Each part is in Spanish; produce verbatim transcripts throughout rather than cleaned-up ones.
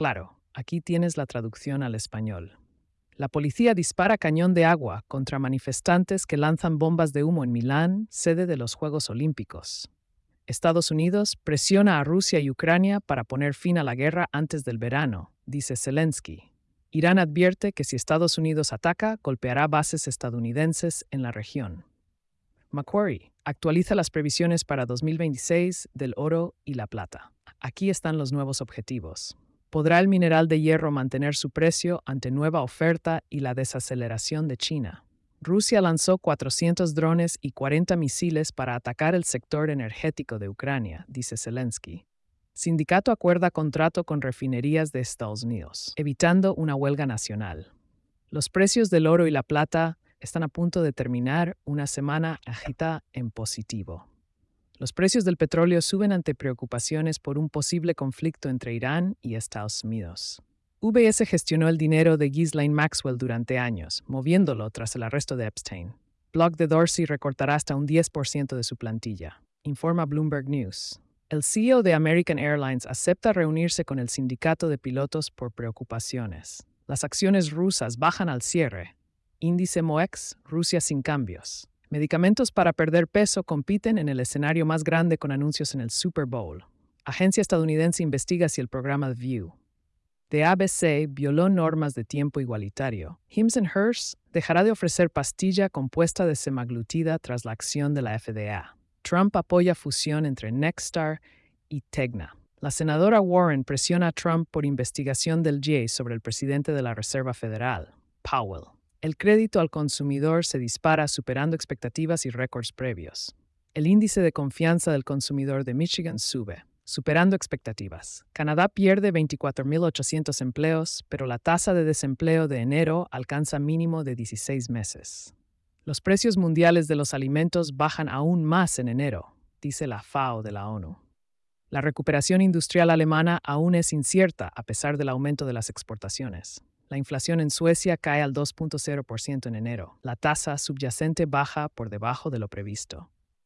Claro, aquí tienes la traducción al español. La policía dispara cañón de agua contra manifestantes que lanzan bombas de humo en Milán, sede de los Juegos Olímpicos. Estados Unidos presiona a Rusia y Ucrania para poner fin a la guerra antes del verano, dice Zelensky. Irán advierte que si Estados Unidos ataca, golpeará bases estadounidenses en la región. Macquarie actualiza las previsiones para dos mil veintiséis del oro y la plata. Aquí están los nuevos objetivos. ¿Podrá el mineral de hierro mantener su precio ante nueva oferta y la desaceleración de China? Rusia lanzó cuatrocientos drones y cuarenta misiles para atacar el sector energético de Ucrania, dice Zelensky. Sindicato acuerda contrato con refinerías de Estados Unidos, evitando una huelga nacional. Los precios del oro y la plata están a punto de terminar una semana agitada en positivo. Los precios del petróleo suben ante preocupaciones por un posible conflicto entre Irán y Estados Unidos. U B S gestionó el dinero de Ghislaine Maxwell durante años, moviéndolo tras el arresto de Epstein. Blog de Dorsey recortará hasta un diez por ciento de su plantilla, informa Bloomberg News. El C E O de American Airlines acepta reunirse con el sindicato de pilotos por preocupaciones. Las acciones rusas bajan al cierre. Índice M O E X, Rusia sin cambios. Medicamentos para perder peso compiten en el escenario más grande con anuncios en el Super Bowl. Agencia estadounidense investiga si el programa The View de A B C violó normas de tiempo igualitario. Hims and Hers dejará de ofrecer pastilla compuesta de semaglutida tras la acción de la F D A. Trump apoya fusión entre Nexstar y Tegna. La senadora Warren presiona a Trump por investigación del G A sobre el presidente de la Reserva Federal, Powell. El crédito al consumidor se dispara superando expectativas y récords previos. El índice de confianza del consumidor de Michigan sube, superando expectativas. Canadá pierde veinticuatro mil ochocientos empleos, pero la tasa de desempleo de enero alcanza mínimo de dieciséis meses. Los precios mundiales de los alimentos bajan aún más en enero, dice la F A O de la ONU. La recuperación industrial alemana aún es incierta a pesar del aumento de las exportaciones. La inflación en Suecia cae al dos punto cero por ciento en enero. La tasa subyacente baja por debajo de lo previsto.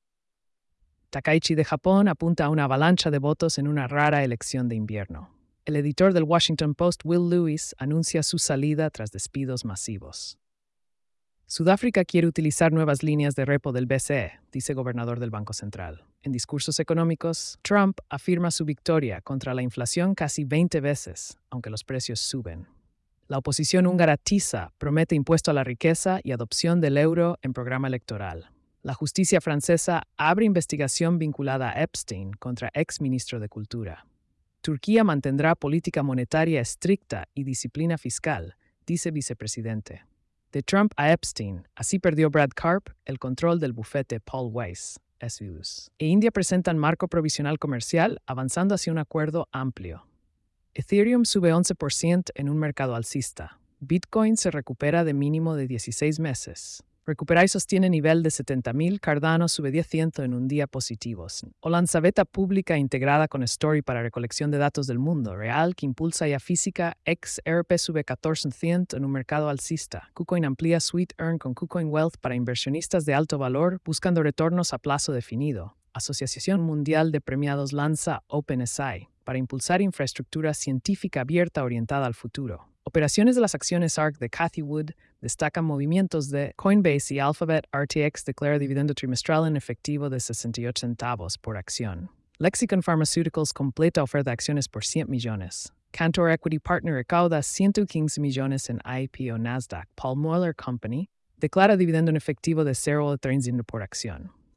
Takaichi de Japón apunta a una avalancha de votos en una rara elección de invierno. El editor del Washington Post, Will Lewis, anuncia su salida tras despidos masivos. Sudáfrica quiere utilizar nuevas líneas de repo del B C E, dice gobernador del Banco Central. En discursos económicos, Trump afirma su victoria contra la inflación casi veinte veces, aunque los precios suben. La oposición húngara TISA promete impuesto a la riqueza y adopción del euro en programa electoral. La justicia francesa abre investigación vinculada a Epstein contra ex ministro de Cultura. Turquía mantendrá política monetaria estricta y disciplina fiscal, dice vicepresidente. De Trump a Epstein, así perdió Brad Karp el control del bufete Paul Weiss, S V S. E India presentan marco provisional comercial avanzando hacia un acuerdo amplio. Ethereum sube once por ciento en un mercado alcista. Bitcoin se recupera de mínimo de dieciséis meses. Recupera y sostiene nivel de setenta mil. Cardano sube diez por ciento en un día positivos. Olanza beta pública integrada con Story para recolección de datos del mundo real que impulsa ya física. X R P sube catorce por ciento en un mercado alcista. KuCoin amplía Sweet Earn con KuCoin Wealth para inversionistas de alto valor buscando retornos a plazo definido. Asociación Mundial de Premiados lanza OpenSI para impulsar infraestructura científica abierta orientada al futuro. Operaciones de las acciones A R K de Cathie Wood destacan movimientos de Coinbase y Alphabet. R T X declara dividendo trimestral en efectivo de sesenta y ocho centavos por acción. Lexicon Pharmaceuticals completa oferta de acciones por cien millones. Cantor Equity Partner recauda ciento quince millones en I P O Nasdaq. Paul Moeller Company declara dividendo en efectivo de cero por acción.